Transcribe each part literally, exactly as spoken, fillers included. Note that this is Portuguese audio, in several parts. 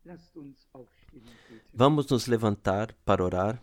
Vamos nos levantar para orar.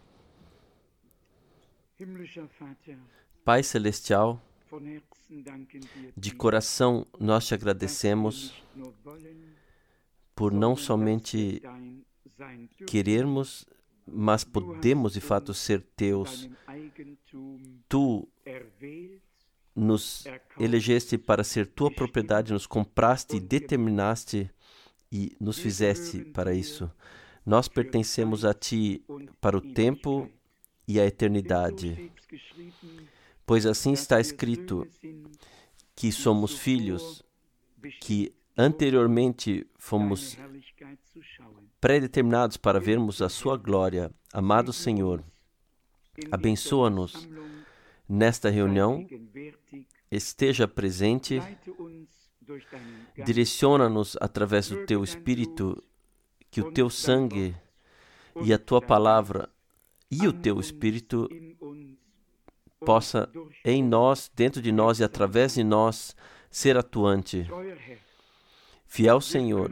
Pai Celestial, de coração nós te agradecemos por não somente querermos, mas podemos de fato ser teus. Tu nos elegeste para ser tua propriedade, nos compraste, determinaste e nos fizeste para isso. Nós pertencemos a ti para o tempo e a eternidade. Pois assim está escrito que somos filhos, que anteriormente fomos predeterminados para vermos a sua glória. Amado Senhor, abençoa-nos nesta reunião, esteja presente, direciona-nos através do teu Espírito, que o teu sangue e a tua palavra e o teu Espírito possa em nós, dentro de nós e através de nós ser atuante. Fiel Senhor,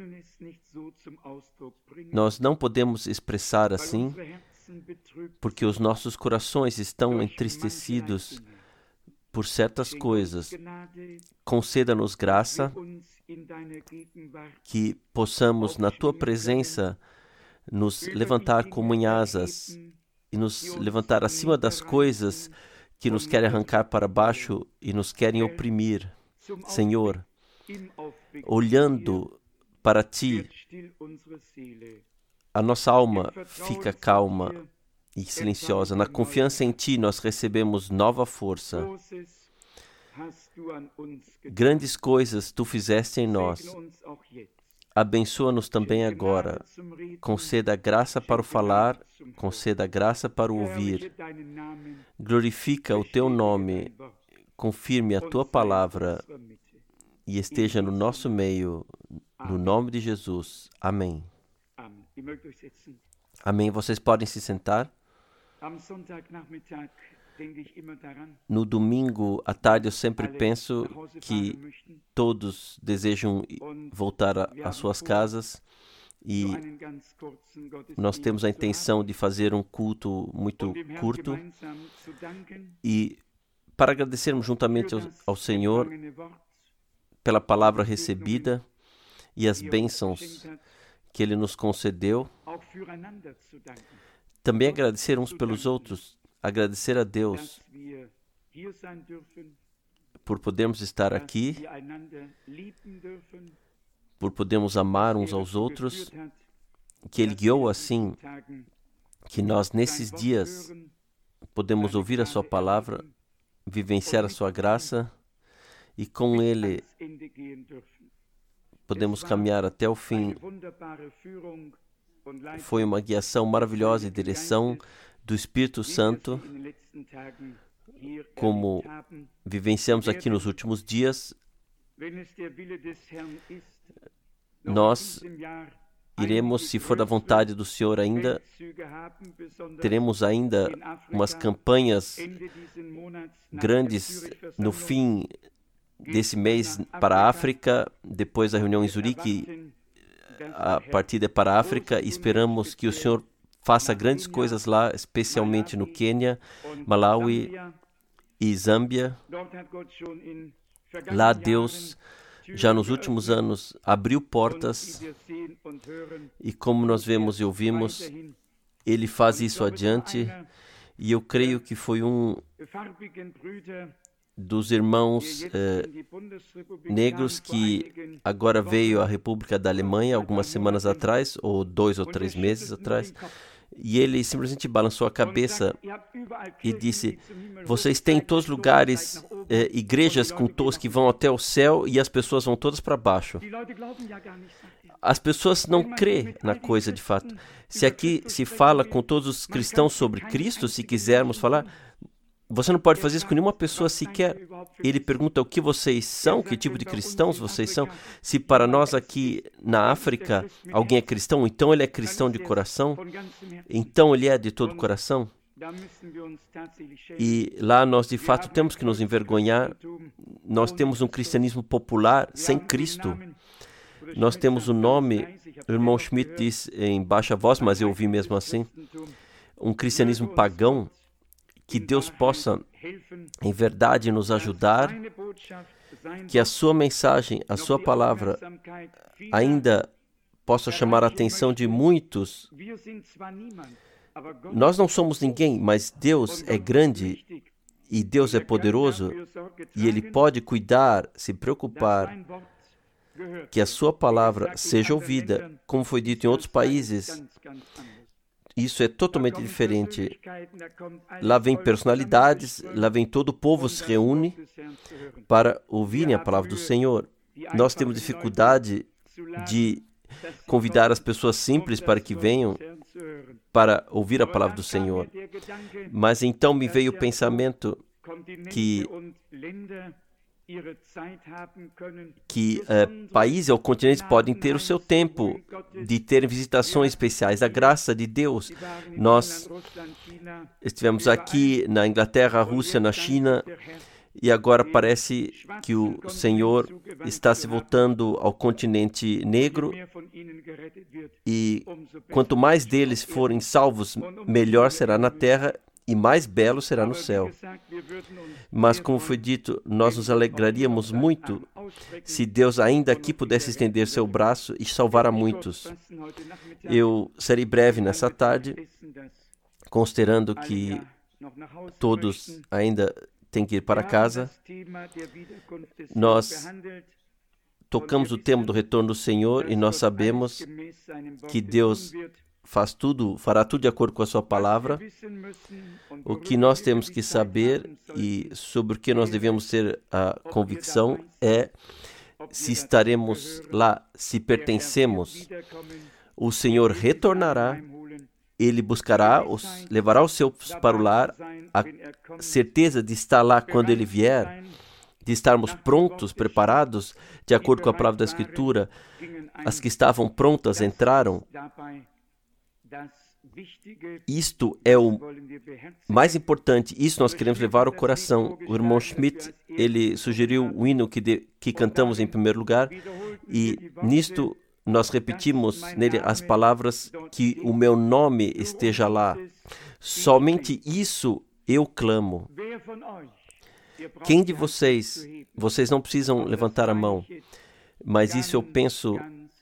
nós não podemos expressar assim, porque os nossos corações estão entristecidos por certas coisas. Conceda-nos graça, que possamos na tua presença nos levantar como em asas e nos levantar acima das coisas que nos querem arrancar para baixo e nos querem oprimir. Senhor, olhando para ti, a nossa alma fica calma e silenciosa. Na confiança em ti, nós recebemos nova força. Grandes coisas tu fizeste em nós. Abençoa-nos também agora. Conceda graça para o falar, conceda graça para o ouvir. Glorifica o teu nome, confirme a tua palavra e esteja no nosso meio, no nome de Jesus. Amém. Amém. Vocês podem se sentar. No domingo à tarde eu sempre penso que todos desejam voltar às suas casas e nós temos a intenção de fazer um culto muito curto e para agradecermos juntamente ao, ao Senhor pela palavra recebida e as bênçãos que Ele nos concedeu. Também agradecer uns pelos outros, agradecer a Deus por podermos estar aqui, por podermos amar uns aos outros, que Ele guiou assim, que nós nesses dias podemos ouvir a sua palavra, vivenciar a sua graça e com Ele podemos caminhar até o fim. Foi uma guiação maravilhosa e direção do Espírito Santo, como vivenciamos aqui nos últimos dias. Nós iremos, se for da vontade do Senhor ainda, teremos ainda umas campanhas grandes no fim desse mês para a África, depois da reunião em Zurique, a partida é para a África e esperamos que o Senhor faça grandes coisas lá, especialmente no Quênia, Malawi e Zâmbia. Lá Deus, já nos últimos anos, abriu portas e como nós vemos e ouvimos, Ele faz isso adiante e eu creio que foi um dos irmãos eh, negros que agora veio à República da Alemanha algumas semanas atrás, ou dois ou três meses atrás, e ele simplesmente balançou a cabeça e disse: vocês têm em todos os lugares eh, igrejas com torres que vão até o céu e as pessoas vão todas para baixo. As pessoas não crêem na coisa de fato. Se aqui se fala com todos os cristãos sobre Cristo, se quisermos falar, você não pode fazer isso com nenhuma pessoa sequer. Ele pergunta o que vocês são, que tipo de cristãos vocês são. Se para nós aqui na África alguém é cristão, então ele é cristão de coração, então ele é de todo coração. E lá nós de fato temos que nos envergonhar. Nós temos um cristianismo popular sem Cristo. Nós temos um nome O irmão Schmidt diz em baixa voz, mas eu ouvi mesmo assim, um cristianismo pagão, que Deus possa, em verdade, nos ajudar, que a sua mensagem, a sua palavra, ainda possa chamar a atenção de muitos. Nós não somos ninguém, mas Deus é grande e Deus é poderoso e Ele pode cuidar, se preocupar que a sua palavra seja ouvida, como foi dito em outros países. Isso é totalmente diferente. Lá vem personalidades, lá vem todo o povo se reúne para ouvirem a palavra do Senhor. Nós temos dificuldade de convidar as pessoas simples para que venham para ouvir a palavra do Senhor. Mas então me veio o pensamento que que uh, países ou continentes podem ter o seu tempo de ter visitações especiais da graça de Deus. Nós estivemos aqui na Inglaterra, Rússia, na China, e agora parece que o Senhor está se voltando ao continente negro, e quanto mais deles forem salvos, melhor será na terra e mais belo será no céu. Mas, como foi dito, nós nos alegraríamos muito se Deus ainda aqui pudesse estender seu braço e salvar a muitos. Eu serei breve nessa tarde, considerando que todos ainda têm que ir para casa. Nós tocamos o tema do retorno do Senhor e nós sabemos que Deus faz tudo, fará tudo de acordo com a sua palavra. O que nós temos que saber e sobre o que nós devemos ter a convicção é se estaremos lá, se pertencemos. O Senhor retornará, Ele buscará, os, levará os seus para o lar, a certeza de estar lá quando Ele vier, de estarmos prontos, preparados, de acordo com a palavra da Escritura. As que estavam prontas entraram. Isto é o mais importante, isso nós queremos levar ao coração. O irmão Schmidt, ele sugeriu o hino que, de, que cantamos em primeiro lugar, e nisto nós repetimos nele as palavras que o meu nome esteja lá. Somente isso eu clamo. Quem de vocês, vocês não precisam levantar a mão, mas isso eu penso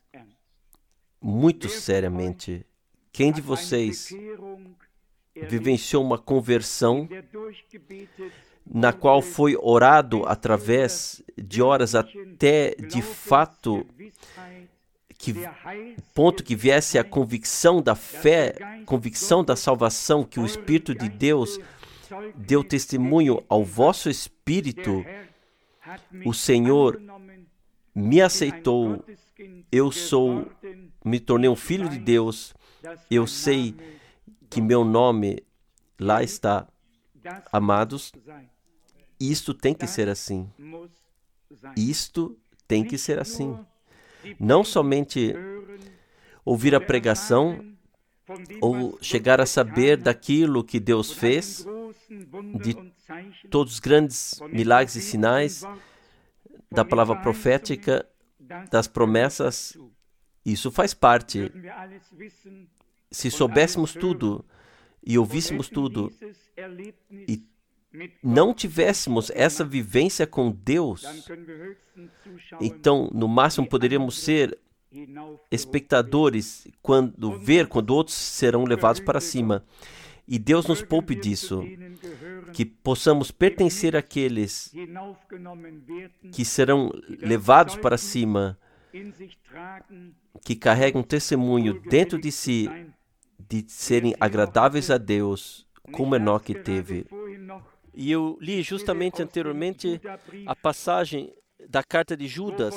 muito seriamente. Quem de vocês vivenciou uma conversão na qual foi orado através de horas até de fato que ponto que viesse a convicção da fé, convicção da salvação, que o Espírito de Deus deu testemunho ao vosso espírito? O Senhor me aceitou, eu sou, me tornei um filho de Deus. Eu sei que meu nome lá está. Amados, isto tem que ser assim. Isto tem que ser assim. Não somente ouvir a pregação ou chegar a saber daquilo que Deus fez, de todos os grandes milagres e sinais, da palavra profética, das promessas. Isso faz parte. Se soubéssemos tudo e ouvíssemos tudo e não tivéssemos essa vivência com Deus, então, no máximo, poderíamos ser espectadores quando ver quando outros serão levados para cima. E Deus nos poupe disso, que possamos pertencer àqueles que serão levados para cima, que carregam testemunho dentro de si de serem agradáveis a Deus, como Enoque teve. E eu li justamente anteriormente a passagem da carta de Judas,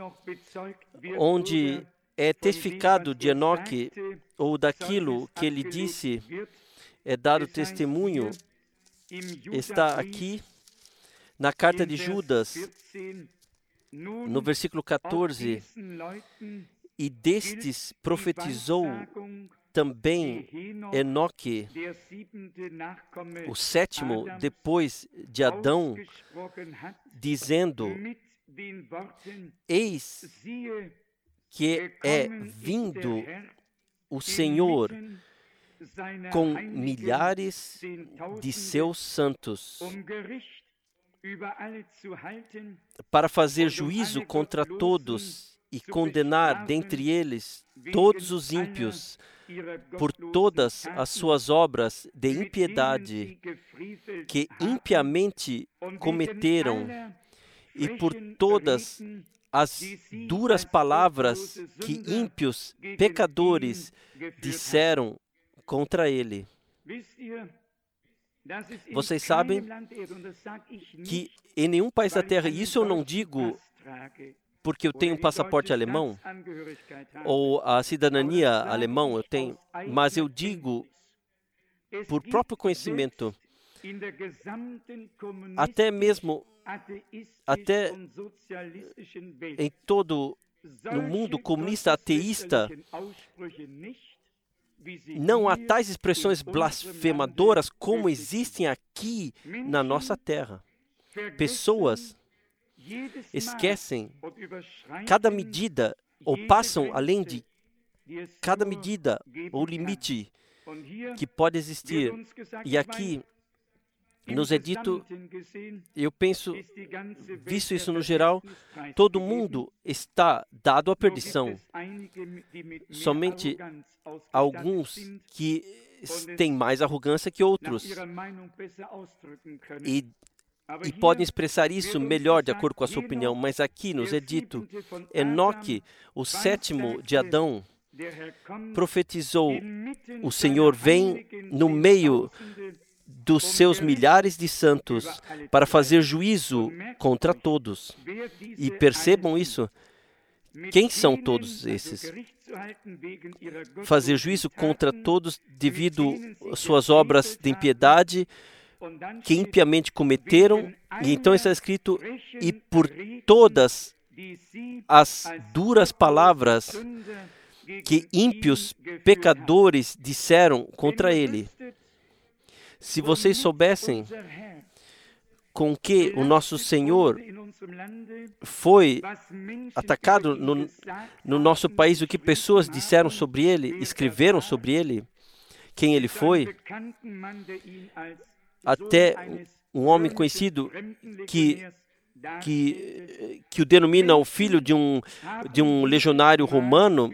onde é testificado de Enoque, ou daquilo que ele disse, é dado testemunho, está aqui na carta de Judas, no versículo catorze, e destes profetizou também Enoque, o sétimo depois de Adão, dizendo: eis que é vindo o Senhor com milhares de seus santos para fazer juízo contra todos e condenar dentre eles todos os ímpios por todas as suas obras de impiedade que impiamente cometeram e por todas as duras palavras que ímpios pecadores disseram contra ele. Vocês sabem que em nenhum país da terra, isso eu não digo porque eu tenho um passaporte alemão ou a cidadania alemã eu tenho, mas eu digo por próprio conhecimento, até mesmo até em todo no mundo comunista ateísta, não há tais expressões blasfemadoras como existem aqui na nossa terra. Pessoas esquecem cada medida ou passam além de cada medida ou limite que pode existir. E aqui nos é dito, eu penso, visto isso no geral, todo mundo está dado à perdição. Somente alguns que têm mais arrogância que outros e, e podem expressar isso melhor de acordo com a sua opinião. Mas aqui nos é dito, Enoque, o sétimo de Adão, profetizou, o Senhor vem no meio dos seus milhares de santos para fazer juízo contra todos. E percebam isso. Quem são todos esses? Fazer juízo contra todos devido às suas obras de impiedade que impiamente cometeram. E então está escrito, e por todas as duras palavras que ímpios pecadores disseram contra ele. Se vocês soubessem com que o nosso Senhor foi atacado no, no nosso país, o que pessoas disseram sobre ele, escreveram sobre ele, quem ele foi, até um homem conhecido que, que, que o denomina o filho de um, de um legionário romano.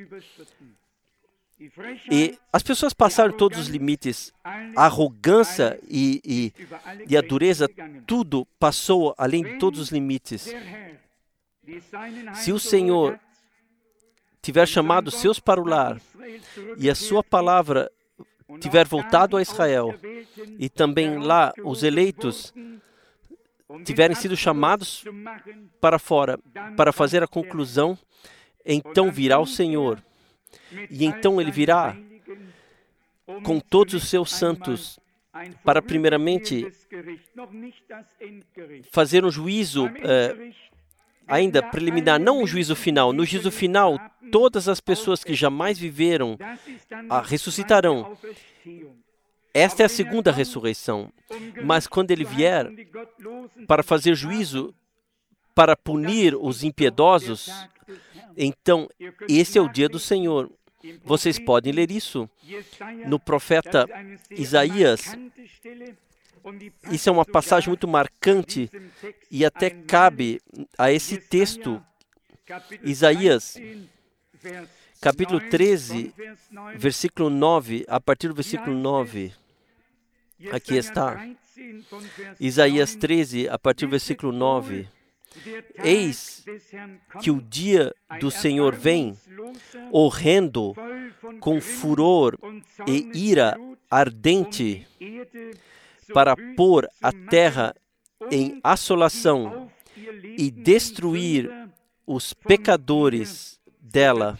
E as pessoas passaram todos os limites. A arrogância e, e, e a dureza, tudo passou além de todos os limites. Se o Senhor tiver chamado seus para o lar e a sua palavra tiver voltado a Israel e também lá os eleitos tiverem sido chamados para fora para fazer a conclusão, então virá o Senhor. E então ele virá com todos os seus santos para primeiramente fazer um juízo eh, ainda preliminar, não um juízo final. No juízo final, todas as pessoas que jamais viveram ah, ressuscitarão. Esta é a segunda ressurreição. Mas quando ele vier para fazer juízo, para punir os impiedosos, então esse é o dia do Senhor. Vocês podem ler isso no profeta Isaías. Isso é uma passagem muito marcante e até cabe a esse texto. Isaías, capítulo treze, versículo nove, a partir do versículo nove. Aqui está. Isaías treze, a partir do versículo nove. Eis que o dia do Senhor vem, horrendo, com furor e ira ardente, para pôr a terra em assolação e destruir os pecadores dela.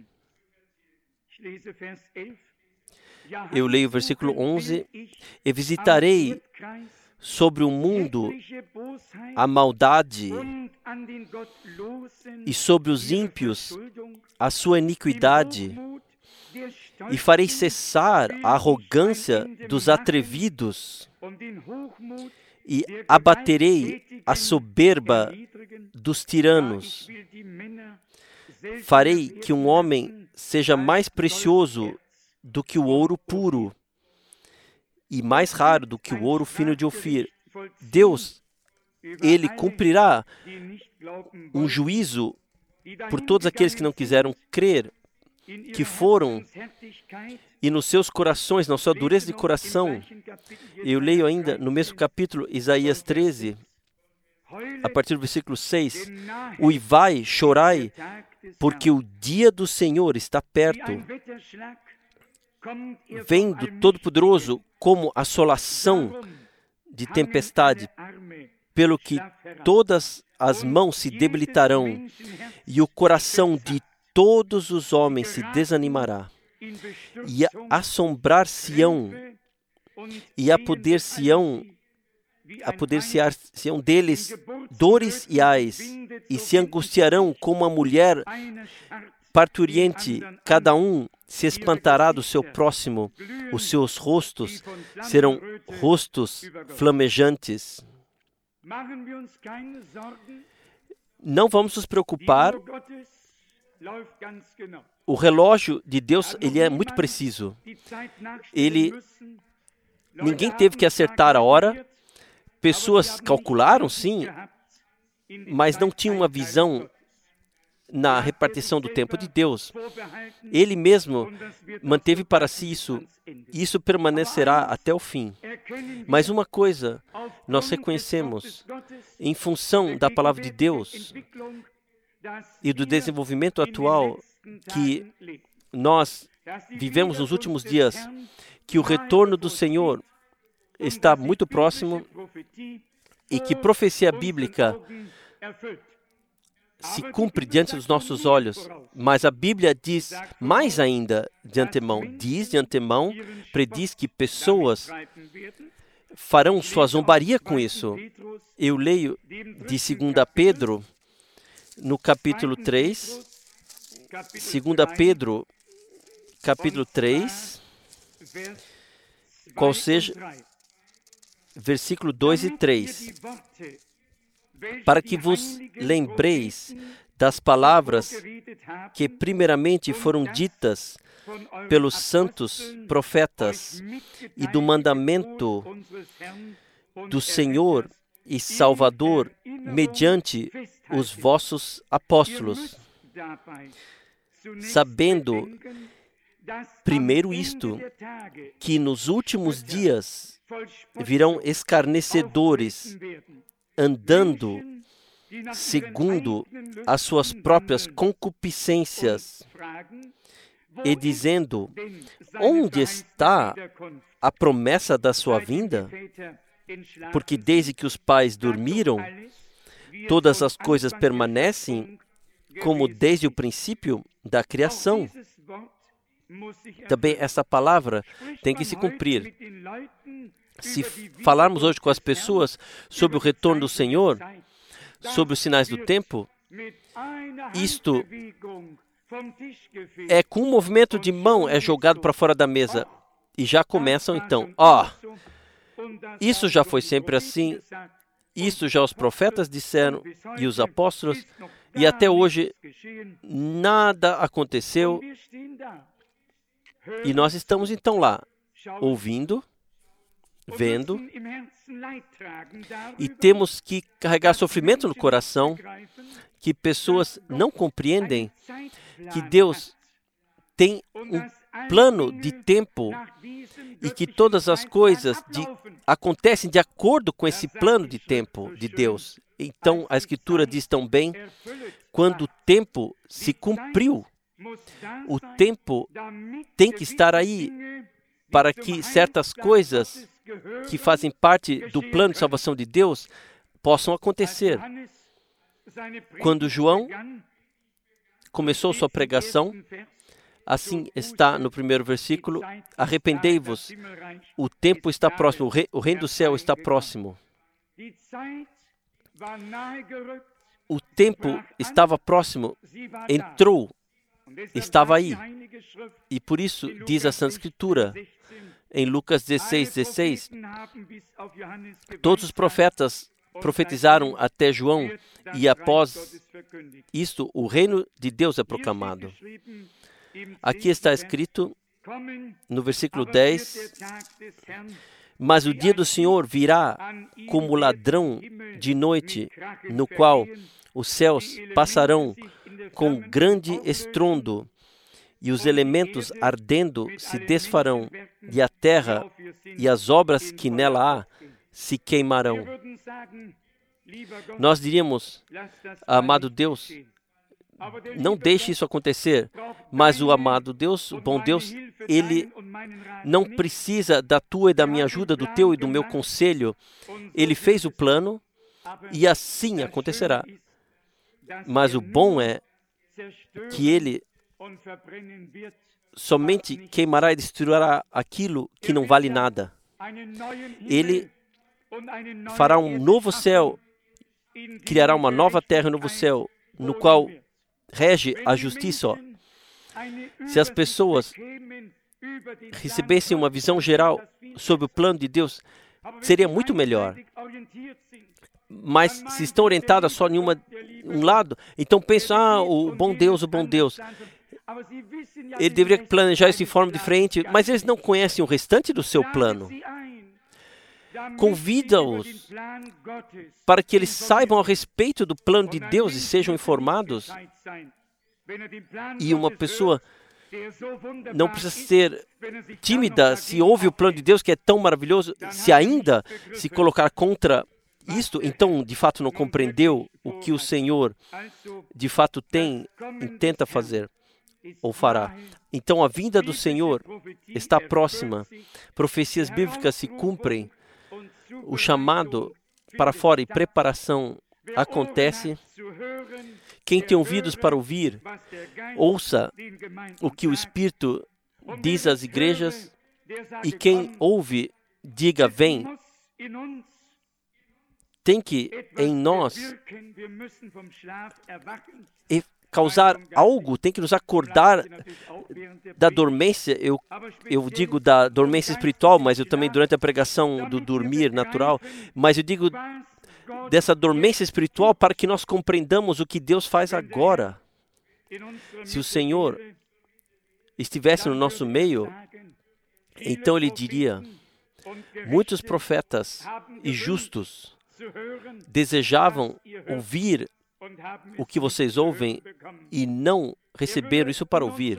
Eu leio o versículo onze. E visitarei sobre o mundo a maldade e sobre os ímpios a sua iniquidade, e farei cessar a arrogância dos atrevidos e abaterei a soberba dos tiranos. farei que um homem seja mais precioso do que o ouro puro e mais raro do que o ouro fino de Ofir. Deus, Ele cumprirá um juízo por todos aqueles que não quiseram crer, que foram e nos seus corações, na sua dureza de coração. Eu leio ainda no mesmo capítulo, Isaías treze, a partir do versículo seis, uivai, chorai, porque o dia do Senhor está perto. Vem do Todo-Poderoso como assolação de tempestade, pelo que todas as mãos se debilitarão e o coração de todos os homens se desanimará. E assombrar-se-ão e apoder-se-ão apoder-se-ão deles dores e ais, e se angustiarão como a mulher parturiente, cada um se espantará do seu próximo, os seus rostos serão rostos flamejantes. Não vamos nos preocupar, o relógio de Deus, ele é muito preciso. Ele, ninguém teve que acertar a hora, pessoas calcularam, sim, mas não tinham uma visão na repartição do tempo de Deus. Ele mesmo manteve para si isso, e isso permanecerá até o fim. Mas uma coisa nós reconhecemos, em função da palavra de Deus e do desenvolvimento atual que nós vivemos nos últimos dias, que o retorno do Senhor está muito próximo e que profecia bíblica se cumpre diante dos nossos olhos. Mas a Bíblia diz mais ainda de antemão, diz de antemão, prediz que pessoas farão sua zombaria com isso. Eu leio de segunda Pedro, no capítulo três, segunda Pedro, capítulo três, qual seja, versículo dois e três. Para que vos lembreis das palavras que primeiramente foram ditas pelos santos profetas e do mandamento do Senhor e Salvador mediante os vossos apóstolos, sabendo primeiro isto, que nos últimos dias virão escarnecedores, andando segundo as suas próprias concupiscências e dizendo, onde está a promessa da sua vinda? Porque desde que os pais dormiram, todas as coisas permanecem como desde o princípio da criação. Também essa palavra tem que se cumprir. Se falarmos hoje com as pessoas sobre o retorno do Senhor, sobre os sinais do tempo, isto é com um movimento de mão é jogado para fora da mesa. E já começam então, ó, oh, isso já foi sempre assim, isso já os profetas disseram e os apóstolos, e até hoje nada aconteceu. E nós estamos então lá, ouvindo, vendo, e temos que carregar sofrimento no coração, que pessoas não compreendem que Deus tem um plano de tempo e que todas as coisas de, acontecem de acordo com esse plano de tempo de Deus. Então, a Escritura diz tão bem, quando o tempo se cumpriu, o tempo tem que estar aí para que certas coisas que fazem parte do plano de salvação de Deus possam acontecer. Quando João começou sua pregação, assim está no primeiro versículo, arrependei-vos, o tempo está próximo, o, rei, o reino do céu está próximo. O tempo estava próximo, entrou, estava aí. E por isso diz a Santa Escritura, em Lucas dezesseis, dezesseis, todos os profetas profetizaram até João, e após isto, o reino de Deus é proclamado. Aqui está escrito, no versículo dez, mas o dia do Senhor virá como ladrão de noite, no qual os céus passarão com grande estrondo, e os elementos ardendo se desfarão, e a terra e as obras que nela há se queimarão. Nós diríamos, amado Deus, não deixe isso acontecer, mas o amado Deus, o bom Deus, Ele não precisa da tua e da minha ajuda, do teu e do meu conselho. Ele fez o plano e assim acontecerá. Mas o bom é que Ele somente queimará e destruirá aquilo que não vale nada. Ele fará um novo céu, criará uma nova terra e um novo céu, no qual rege a justiça. Se as pessoas recebessem uma visão geral sobre o plano de Deus, seria muito melhor. Mas se estão orientadas só em uma, um lado, então pensam, ah, o bom Deus, o bom Deus. Ele deveria planejar isso de forma diferente, mas eles não conhecem o restante do seu plano. Convida-os para que eles saibam a respeito do plano de Deus e sejam informados. E uma pessoa não precisa ser tímida se ouve o plano de Deus que é tão maravilhoso, se ainda se colocar contra isto, então de fato não compreendeu o que o Senhor de fato tem e tenta fazer ou fará. Então a vinda do Senhor está próxima. Profecias bíblicas se cumprem. O chamado para fora e preparação acontece. Quem tem ouvidos para ouvir, ouça o que o Espírito diz às igrejas, e quem ouve, diga, vem. Tem que, em nós, causar algo, tem que nos acordar da dormência. Eu, eu digo da dormência espiritual, mas eu também durante a pregação do dormir natural, mas eu digo dessa dormência espiritual para que nós compreendamos o que Deus faz agora. Se o Senhor estivesse no nosso meio, então Ele diria, muitos profetas e justos desejavam ouvir o que vocês ouvem e não receberam isso para ouvir.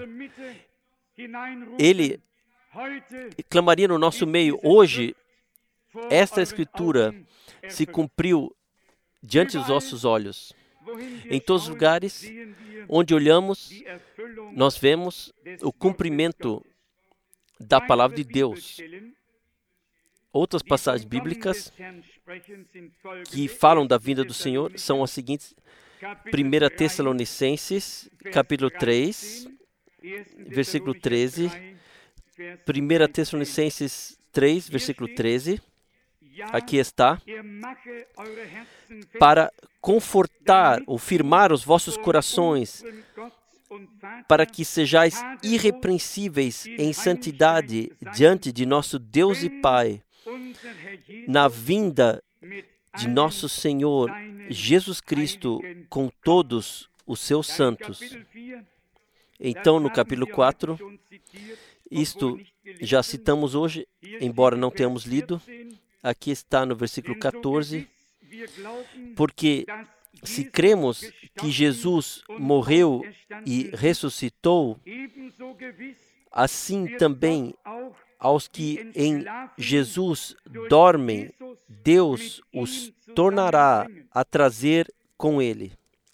Ele clamaria no nosso meio, hoje, esta escritura se cumpriu diante dos nossos olhos. Em todos os lugares onde olhamos, nós vemos o cumprimento da palavra de Deus. Outras passagens bíblicas que falam da vinda do Senhor são as seguintes. primeira Tessalonicenses, capítulo três, versículo treze. primeira Tessalonicenses três, versículo treze. Aqui está. Para confortar ou firmar os vossos corações, para que sejais irrepreensíveis em santidade diante de nosso Deus e Pai, na vinda de nosso Senhor Jesus Cristo com todos os seus santos. Então, no capítulo quatro, isto já citamos hoje, embora não tenhamos lido, aqui está no versículo quatorze, porque se cremos que Jesus morreu e ressuscitou, assim também aos que em Jesus dormem, Deus os tornará a trazer com Ele.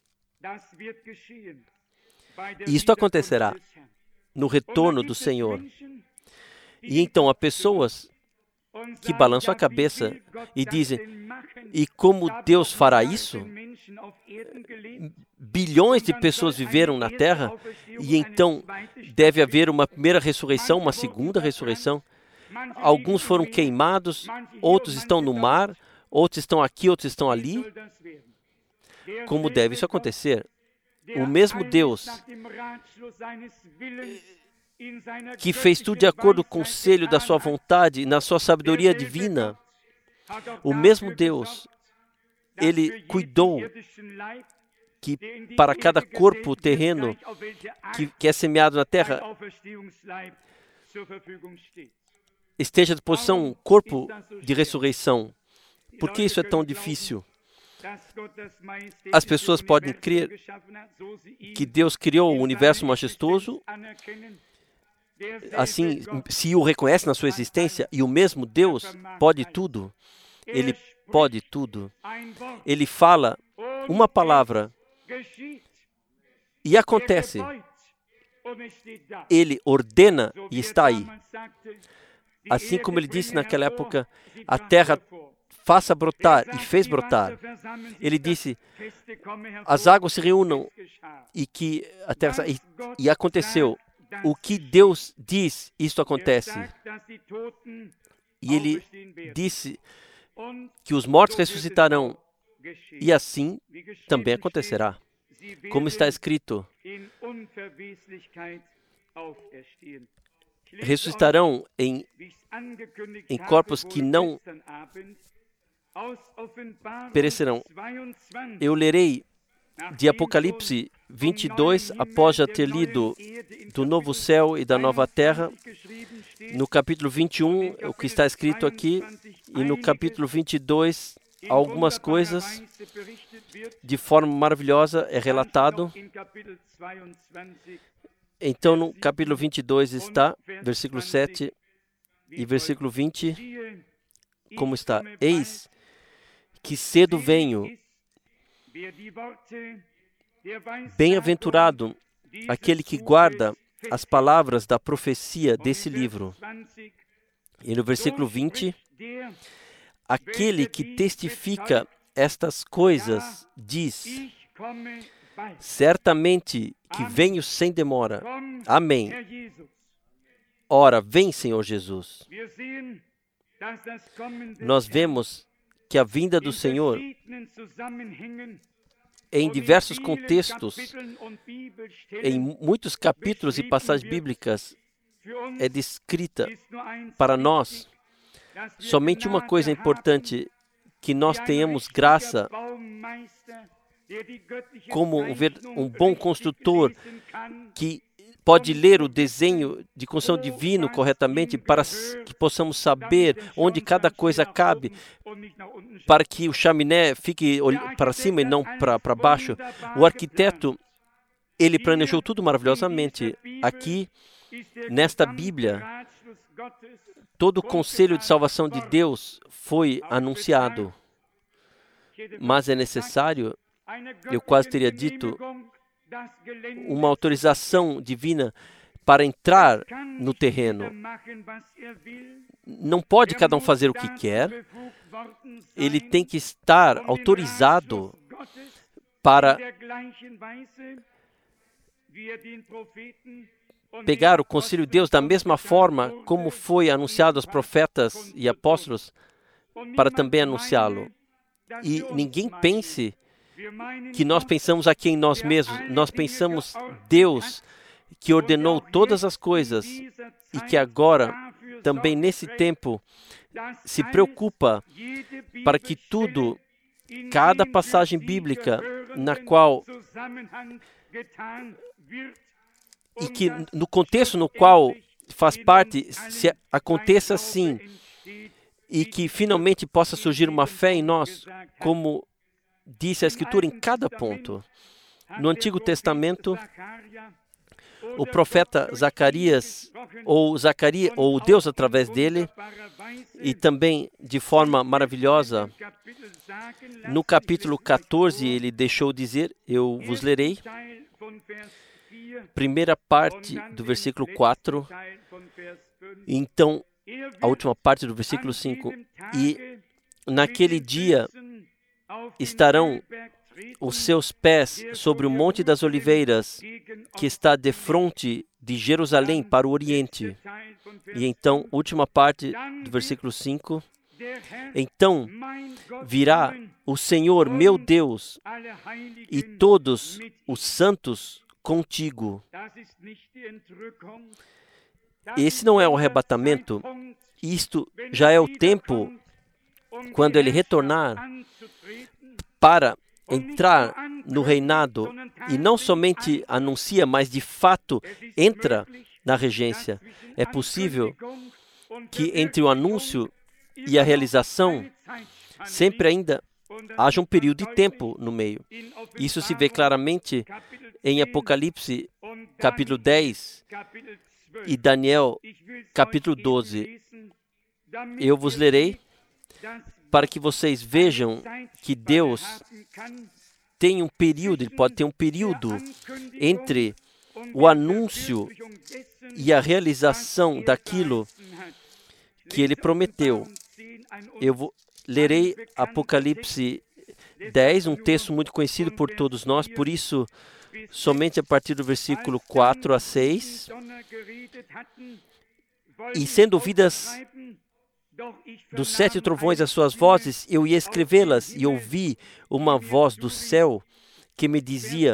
Isto acontecerá no retorno do Senhor. E então há pessoas que balançam a cabeça e dizem, e como Deus fará isso? Bilhões de pessoas viveram na Terra e então deve haver uma primeira ressurreição, uma segunda ressurreição. Alguns foram queimados, outros estão no mar, outros estão aqui, outros estão ali. Como deve isso acontecer? O mesmo Deus que fez tudo de acordo com o conselho da sua vontade, na sua sabedoria divina, o mesmo Deus Ele cuidou que para cada corpo terreno que, que é semeado na terra esteja à disposição um corpo de ressurreição. Por que isso é tão difícil? As pessoas podem crer que Deus criou o universo majestoso, assim, se o reconhece na sua existência, e o mesmo Deus pode tudo. Ele pode tudo. Ele fala uma palavra e acontece. Ele ordena e está aí. Assim como ele disse naquela época, a terra faça brotar e fez brotar. Ele disse, as águas se reúnam e que a terra e, e aconteceu. O que Deus diz, isto acontece. E ele disse que os mortos ressuscitarão e assim também acontecerá. Como está escrito, ressuscitarão em, em corpos que não perecerão. Eu lerei de Apocalipse vinte e dois, após já ter lido do novo céu e da nova terra, no capítulo vinte e um, o que está escrito aqui, e no capítulo vinte e dois, algumas coisas de forma maravilhosa é relatado. Então, no capítulo vinte e dois está, versículo sete e versículo vinte, como está? Eis que cedo venho, bem-aventurado aquele que guarda as palavras da profecia desse livro. E no versículo vinte, aquele que testifica estas coisas diz, certamente que venho sem demora. Amém. Ora, vem, Senhor Jesus. Nós vemos que a vinda do Senhor, em diversos contextos, em muitos capítulos e passagens bíblicas, é descrita para nós. Somente uma coisa importante, que nós tenhamos graça como um, ver, um bom construtor que pode ler o desenho de construção divino corretamente para que possamos saber onde cada coisa cabe, para que o chaminé fique para cima e não para, para baixo. O arquiteto, ele planejou tudo maravilhosamente. Aqui, nesta Bíblia, todo o conselho de salvação de Deus foi anunciado. Mas é necessário, eu quase teria dito, uma autorização divina para entrar no terreno. Não pode cada um fazer o que quer. Ele tem que estar autorizado para pegar o conselho de Deus da mesma forma como foi anunciado aos profetas e apóstolos, para também anunciá-lo. E ninguém pense que nós pensamos aqui em nós mesmos. Nós pensamos Deus que ordenou todas as coisas e que agora, também nesse tempo, se preocupa para que tudo, cada passagem bíblica na qual e que no contexto no qual faz parte, se aconteça assim e que finalmente possa surgir uma fé em nós, como disse a Escritura em cada ponto. No Antigo Testamento, o profeta Zacarias, ou Zacarias, ou Deus através dele, e também de forma maravilhosa, no capítulo quatorze, ele deixou dizer, eu vos lerei, primeira parte do versículo quatro, então a última parte do versículo cinco, e naquele dia estarão os seus pés sobre o Monte das Oliveiras, que está defronte de Jerusalém para o Oriente. E então, última parte do versículo cinco, então virá o Senhor meu Deus e todos os santos contigo. Esse não é o arrebatamento, isto já é o tempo quando ele retornar para entrar no reinado e não somente anuncia, mas de fato entra na regência. É possível que entre o anúncio e a realização sempre ainda haja um período de tempo no meio. Isso se vê claramente em Apocalipse, capítulo dez, e Daniel, capítulo doze. Eu vos lerei para que vocês vejam que Deus tem um período, Ele pode ter um período entre o anúncio e a realização daquilo que Ele prometeu. Eu vou, lerei Apocalipse dez, um texto muito conhecido por todos nós, por isso, somente a partir do versículo quatro a seis. E sendo ouvidas dos sete trovões as suas vozes, eu ia escrevê-las, e ouvi uma voz do céu que me dizia: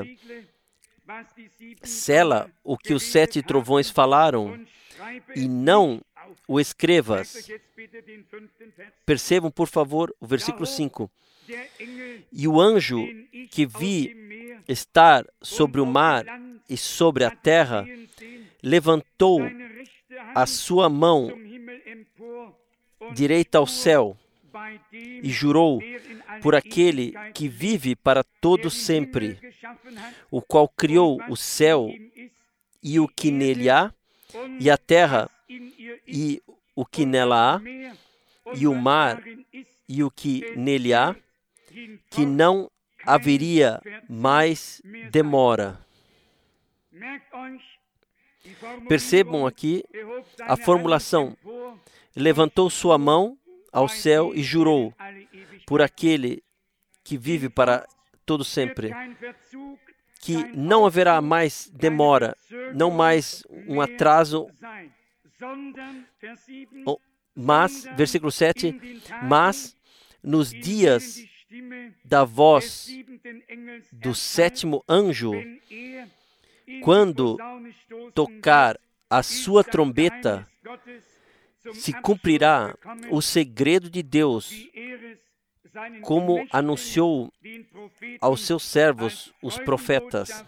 sela o que os sete trovões falaram, e não o escrevas. Percebam, por favor, o versículo cinco. E o anjo que vi estar sobre o mar e sobre a terra levantou a sua mão direita ao céu e jurou por aquele que vive para todo sempre, o qual criou o céu e o que nele há, e a terra e o que nela há, e o mar e o que nele há, que não haveria mais demora. Percebam aqui a formulação. Levantou sua mão ao céu e jurou por aquele que vive para todo sempre, que não haverá mais demora, não mais um atraso, mas, versículo sete, mas nos dias da voz do sétimo anjo, quando tocar a sua trombeta, se cumprirá o segredo de Deus, como anunciou aos seus servos, os profetas.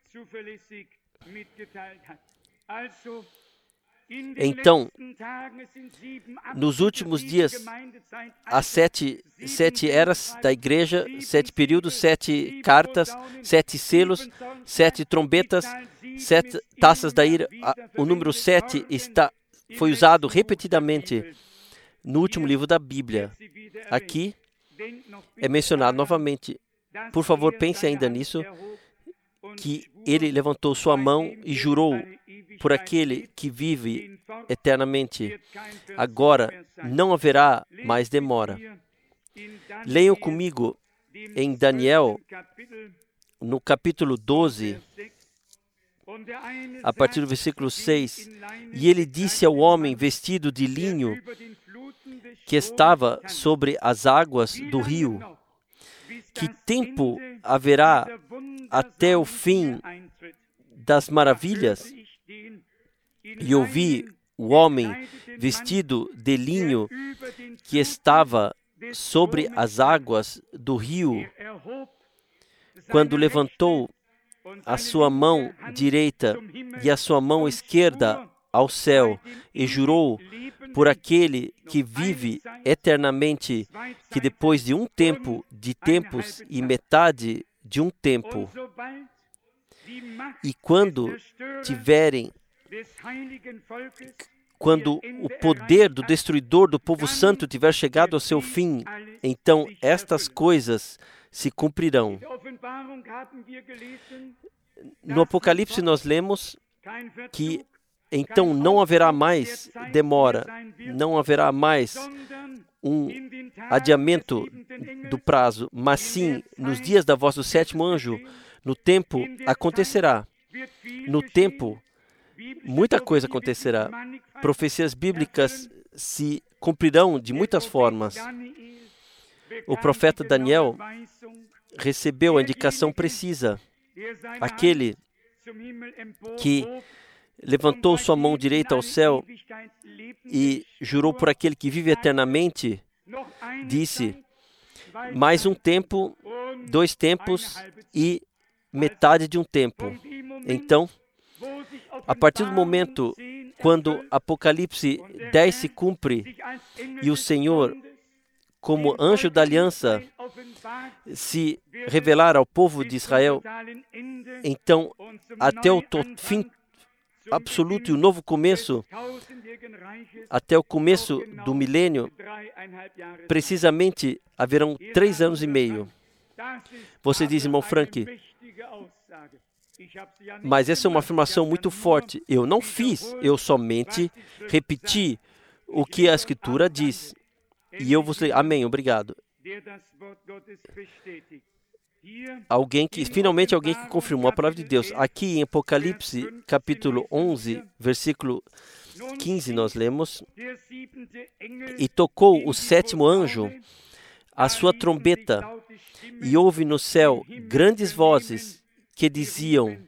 Então, nos últimos dias, há sete, sete eras da igreja, sete períodos, sete cartas, sete selos, sete trombetas, sete taças da ira. O número sete está, foi usado repetidamente no último livro da Bíblia. Aqui é mencionado novamente. Por favor, pense ainda nisso, que ele levantou sua mão e jurou por aquele que vive eternamente. Agora não haverá mais demora. Leiam comigo em Daniel, no capítulo doze, a partir do versículo seis. E ele disse ao homem vestido de linho que estava sobre as águas do rio: que tempo haverá até o fim das maravilhas? E ouvi o homem vestido de linho que estava sobre as águas do rio, quando levantou a sua mão direita e a sua mão esquerda ao céu, e jurou por aquele que vive eternamente, que depois de um tempo, de tempos e metade de um tempo, e quando tiverem, quando o poder do destruidor do povo santo tiver chegado ao seu fim, então estas coisas se cumprirão. No Apocalipse nós lemos que então não haverá mais demora, não haverá mais um adiamento do prazo, mas sim, nos dias da voz do sétimo anjo, no tempo acontecerá. No tempo, muita coisa acontecerá. Profecias bíblicas se cumprirão de muitas formas. O profeta Daniel recebeu a indicação precisa. Aquele que levantou sua mão direita ao céu e jurou por aquele que vive eternamente, disse: mais um tempo dois tempos e metade de um tempo. Então, a partir do momento quando Apocalipse dez se cumpre e o Senhor, como anjo da aliança, se revelar ao povo de Israel, então, até o fim absoluto e o novo começo, até o começo do milênio, precisamente haverão três anos e meio. Você diz, irmão Frank, mas essa é uma afirmação muito forte. Eu não fiz, eu somente repeti o que a Escritura diz. E eu vos... Amém, obrigado. Alguém que, finalmente alguém que confirmou a palavra de Deus. Aqui em Apocalipse, capítulo onze, versículo quinze, nós lemos: E tocou o sétimo anjo a sua trombeta, e houve no céu grandes vozes que diziam: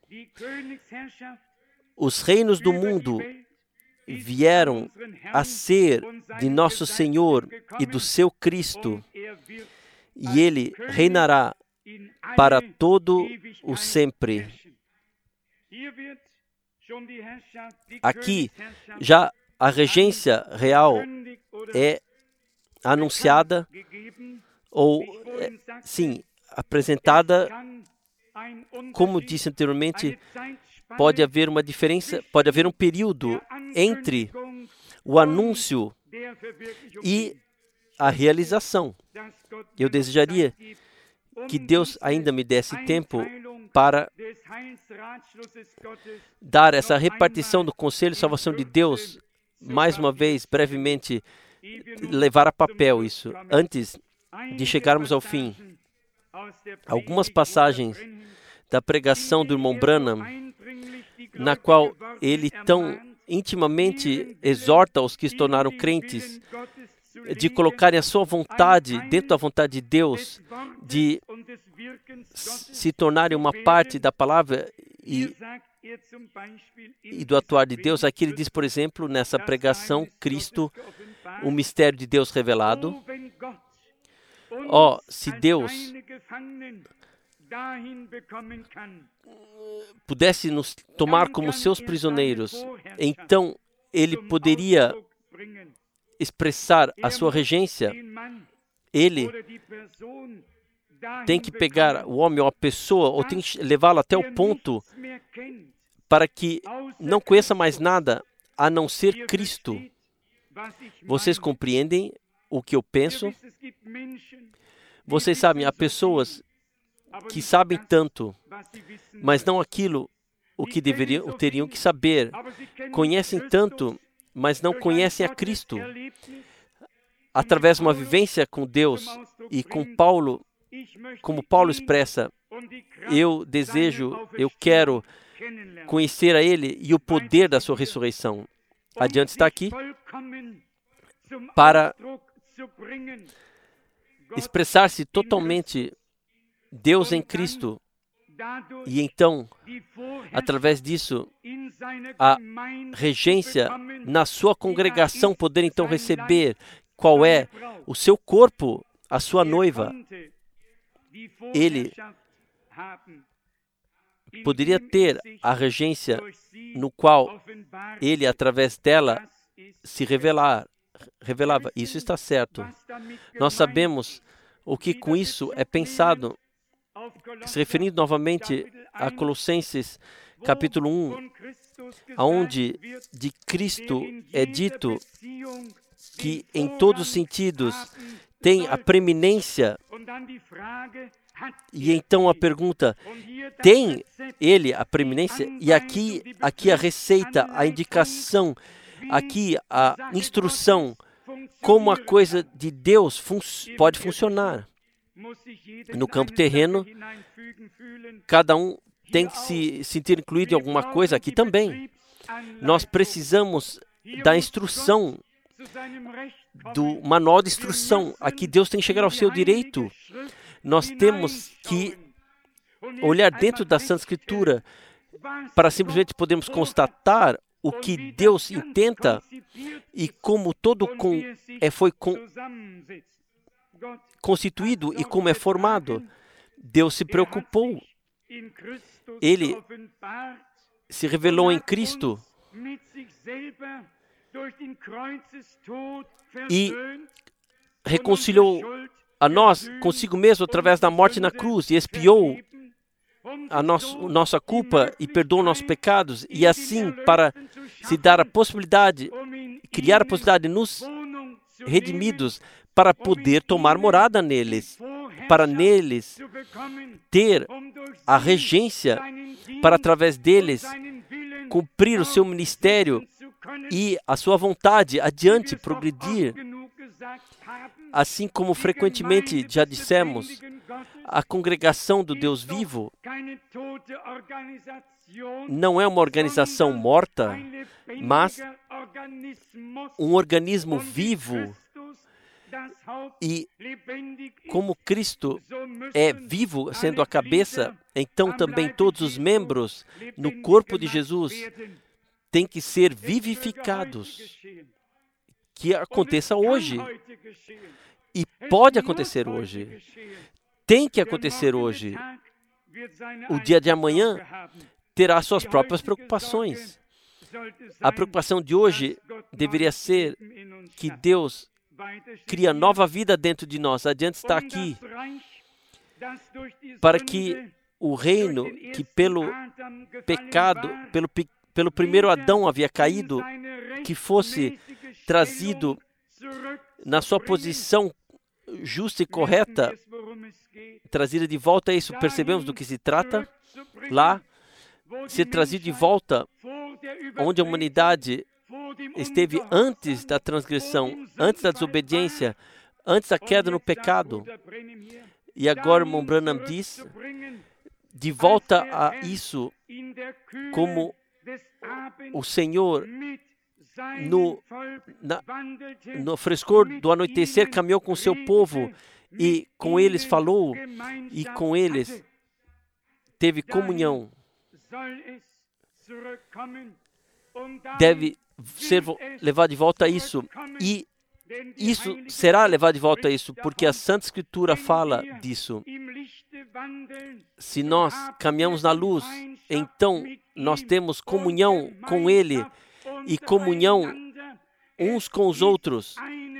Os reinos do mundo vieram a ser de nosso Senhor e do seu Cristo, e ele reinará para todo o sempre. Aqui, já a regência real é anunciada, ou, é, sim, apresentada. Como disse anteriormente, pode haver uma diferença, pode haver um período entre o anúncio e a realização. Eu desejaria que Deus ainda me desse tempo para dar essa repartição do Conselho de Salvação de Deus, mais uma vez, brevemente, levar a papel isso, antes de chegarmos ao fim. Algumas passagens da pregação do irmão Branham, na qual ele tão intimamente exorta os que se tornaram crentes de colocarem a sua vontade dentro da vontade de Deus, de se tornarem uma parte da palavra e, e do atuar de Deus. Aqui ele diz, por exemplo, nessa pregação, Cristo, o mistério de Deus revelado. Ó, oh, se Deus pudesse nos tomar como seus prisioneiros, então ele poderia expressar a sua regência. Ele tem que pegar o homem ou a pessoa, ou tem que levá-lo até o ponto para que não conheça mais nada a não ser Cristo. Vocês compreendem o que eu penso? Vocês sabem, há pessoas que sabem tanto, mas não aquilo o que deveriam, teriam que saber. Conhecem tanto, mas não conhecem a Cristo. Através de uma vivência com Deus e com Paulo, como Paulo expressa, eu desejo, eu quero conhecer a Ele e o poder da sua ressurreição. Adiante está aqui para expressar-se totalmente Deus em Cristo, e então, através disso, a regência na sua congregação poder então receber qual é o seu corpo, a sua noiva. Ele poderia ter a regência no qual ele, através dela, se revelar, revelava. Isso está certo. Nós sabemos o que com isso é pensado. Se referindo novamente a Colossenses capítulo um, onde de Cristo é dito que em todos os sentidos tem a preeminência. E então a pergunta, tem ele a preeminência? E aqui, aqui a receita, a indicação, aqui a instrução, como a coisa de Deus fun- pode funcionar. No campo terreno, cada um tem que se sentir incluído em alguma coisa. Aqui também. Nós precisamos da instrução, do manual de instrução. Aqui Deus tem que chegar ao seu direito. Nós temos que olhar dentro da Santa Escritura para simplesmente podermos constatar o que Deus intenta e como todo com, é, foi com, constituído e como é formado. Deus se preocupou. Ele se revelou em Cristo e reconciliou a nós consigo mesmo através da morte na cruz e expiou a nosso, nossa culpa e perdoou nossos pecados, e assim para se dar a possibilidade, criar a possibilidade de nos redimidos para poder tomar morada neles, para neles ter a regência, para através deles cumprir o seu ministério e a sua vontade adiante, progredir. Assim como frequentemente já dissemos, a congregação do Deus vivo não é uma organização morta, mas um organismo vivo. E como Cristo é vivo, sendo a cabeça, então também todos os membros no corpo de Jesus têm que ser vivificados. Que aconteça hoje. E pode acontecer hoje. Tem que acontecer hoje. O dia de amanhã terá suas próprias preocupações. A preocupação de hoje deveria ser que Deus cria nova vida dentro de nós. Adiante está aqui. Para que o reino que pelo pecado, pelo, pelo primeiro Adão havia caído, que fosse trazido na sua posição justa e correta, trazida de volta a isso. Percebemos do que se trata? Lá, ser trazido de volta onde a humanidade esteve antes da transgressão, antes da desobediência, antes da queda no pecado. E agora, irmão Branham diz, de volta a isso, como o Senhor no, na, no frescor do anoitecer caminhou com o seu povo e com eles falou e com eles teve comunhão. Deve ser levado de volta a isso, e isso será levado de volta a isso, porque a Santa Escritura fala disso. Se nós caminhamos na luz, então nós temos comunhão com Ele e comunhão uns com os outros.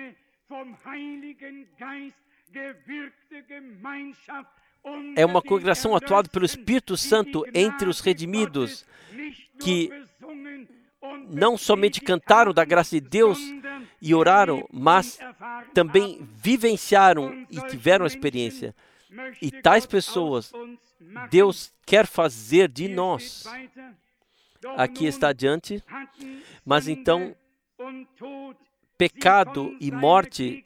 É uma congregação atuada pelo Espírito Santo entre os redimidos, que não somente cantaram da graça de Deus e oraram, mas também vivenciaram e tiveram a experiência. E tais pessoas, Deus quer fazer de nós. Aqui está adiante. Mas então, pecado e morte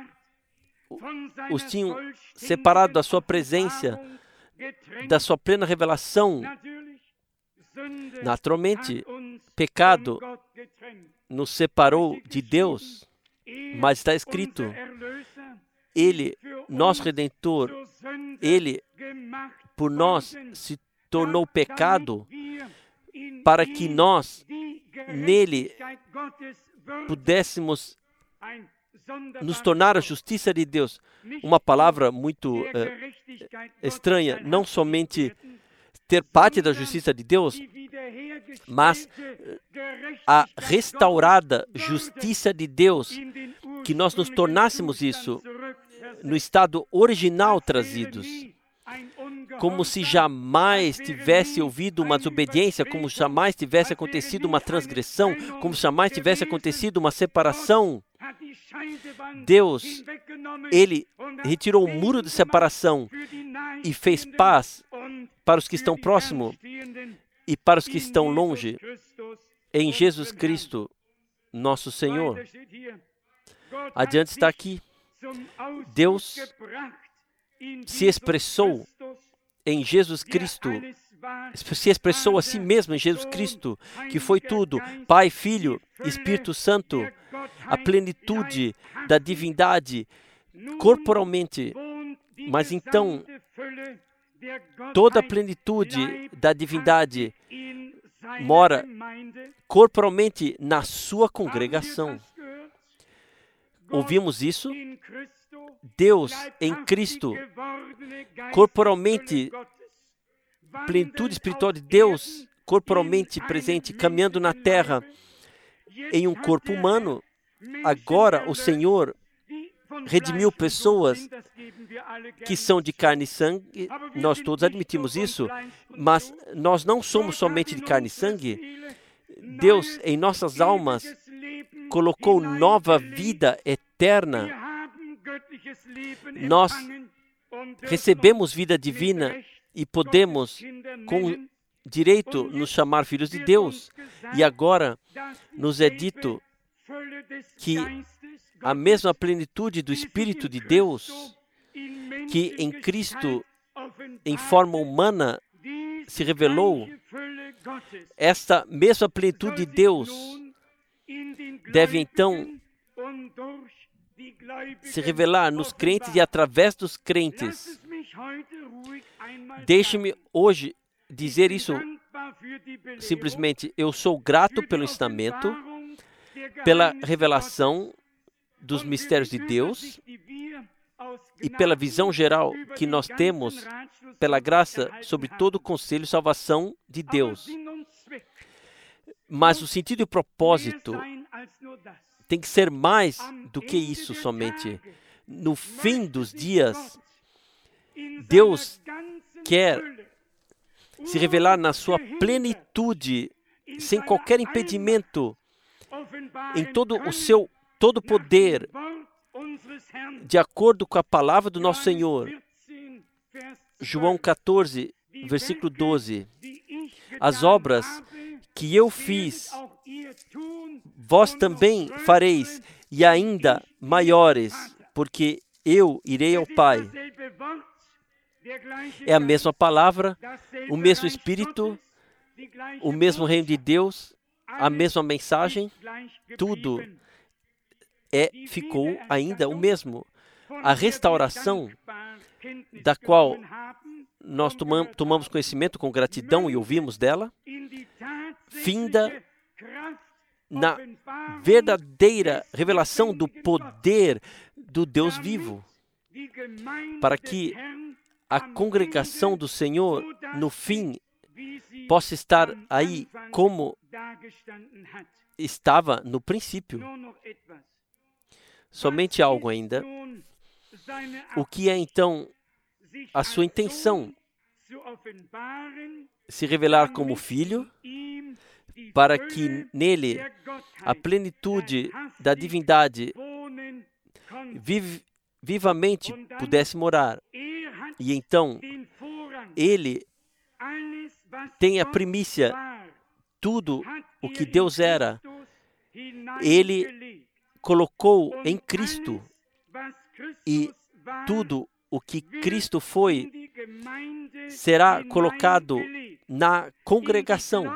os tinham separado da sua presença, da sua plena revelação. Naturalmente, pecado nos separou de Deus, mas está escrito, Ele, nosso Redentor, Ele, por nós, se tornou pecado, para que nós, nele, pudéssemos nos tornar a justiça de Deus. Uma palavra muito uh, estranha, não somente ter parte da justiça de Deus, mas a restaurada justiça de Deus, que nós nos tornássemos isso no estado original trazidos, como se jamais tivesse ouvido uma desobediência, como jamais tivesse acontecido uma transgressão, como jamais tivesse acontecido uma separação. Deus, Ele retirou o muro de separação e fez paz para os que estão próximos e para os que estão longe, em Jesus Cristo, nosso Senhor. Adiante está aqui. Deus se expressou em Jesus Cristo, se expressou a si mesmo em Jesus Cristo, que foi tudo, Pai, Filho, Espírito Santo, a plenitude da divindade corporalmente. Mas então, toda a plenitude da divindade mora corporalmente na sua congregação. ouvimos isso. Deus em Cristo, corporalmente, plenitude espiritual de Deus, corporalmente presente, caminhando na terra em um corpo humano. Agora o Senhor redimiu pessoas que são de carne e sangue. Nós todos admitimos isso, mas nós não somos somente de carne e sangue. Deus em nossas almas colocou nova vida eterna. Nós recebemos vida divina e podemos, com direito, nos chamar filhos de Deus. E agora nos é dito que a mesma plenitude do Espírito de Deus, que em Cristo, em forma humana, se revelou, esta mesma plenitude de Deus deve então se revelar nos crentes e através dos crentes. Deixe-me hoje dizer isso simplesmente. Eu sou grato pelo ensinamento, pela revelação dos mistérios de Deus e pela visão geral que nós temos, pela graça, sobre todo o conselho e salvação de Deus. Mas o sentido e o propósito tem que ser mais do que isso somente. No fim dos dias, Deus quer se revelar na sua plenitude, sem qualquer impedimento, em todo o seu todo poder, de acordo com a palavra do nosso Senhor. João quatorze, versículo doze. As obras que eu fiz, vós também fareis, e ainda maiores, porque eu irei ao Pai. É a mesma palavra, o mesmo Espírito, o mesmo reino de Deus, a mesma mensagem, tudo é, ficou ainda o mesmo. A restauração, da qual nós tomam, tomamos conhecimento com gratidão e ouvimos dela, finda na verdadeira revelação do poder do Deus vivo, para que a congregação do Senhor, no fim, possa estar aí como estava no princípio. Somente algo ainda. O que é então a sua intenção? Se revelar como filho, para que nele a plenitude da divindade viv, vivamente pudesse morar. E então, ele tem a primícia, tudo o que Deus era, ele colocou em Cristo, e tudo o que Cristo foi será colocado na congregação,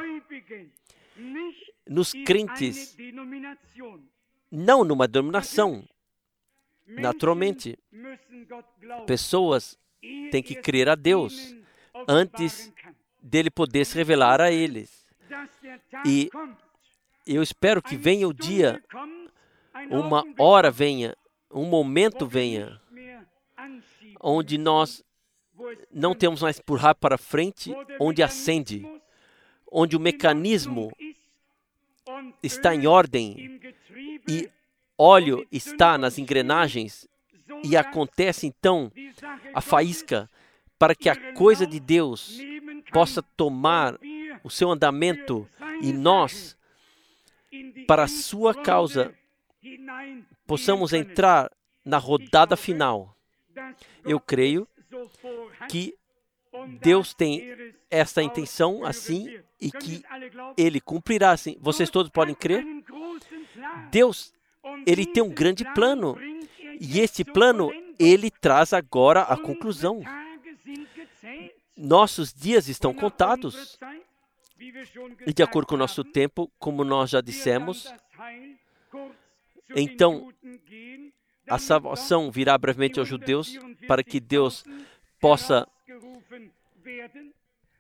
nos crentes, não numa denominação. Naturalmente, pessoas têm que crer a Deus antes dele poder se revelar a eles. E eu espero que venha o dia, uma hora venha, um momento venha, onde nós não temos mais empurrar para frente, onde acende, onde o mecanismo está em ordem e óleo está nas engrenagens, e acontece então a faísca para que a coisa de Deus possa tomar o seu andamento e nós, para a sua causa, possamos entrar na rodada final. Eu creio que Deus tem essa intenção assim e que Ele cumprirá assim. Vocês todos podem crer? Deus, Ele tem um grande plano e esse plano Ele traz agora a conclusão. Nossos dias estão contados e de acordo com o nosso tempo, como nós já dissemos, então a salvação virá brevemente aos judeus para que Deus possa